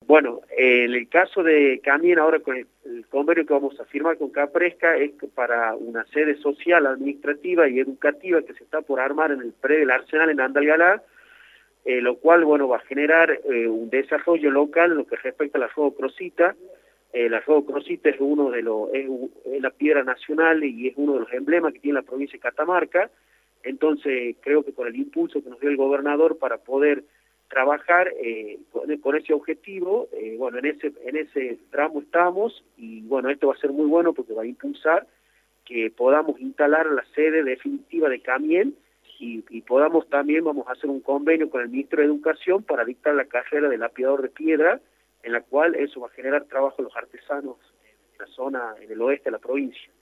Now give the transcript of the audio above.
Bueno, en el caso de Camien, ahora con el convenio que vamos a firmar con Capresca es para una sede social, administrativa y educativa que se está por armar en el predio del Arsenal en Andalgalá, lo cual, bueno, va a generar un desarrollo local en lo que respecta a la Juego Crosita. La Juego Crosita es es la piedra nacional y es uno de los emblemas que tiene la provincia de Catamarca. Entonces, creo que con el impulso que nos dio el gobernador para poder trabajar con ese objetivo, bueno, en ese tramo estamos y bueno, esto va a ser muy bueno porque va a impulsar que podamos instalar la sede definitiva de Camien y podamos también, vamos a hacer un convenio con el ministro de Educación para dictar la carrera de lapidador de piedra, en la cual eso va a generar trabajo a los artesanos en la zona, en el oeste de la provincia.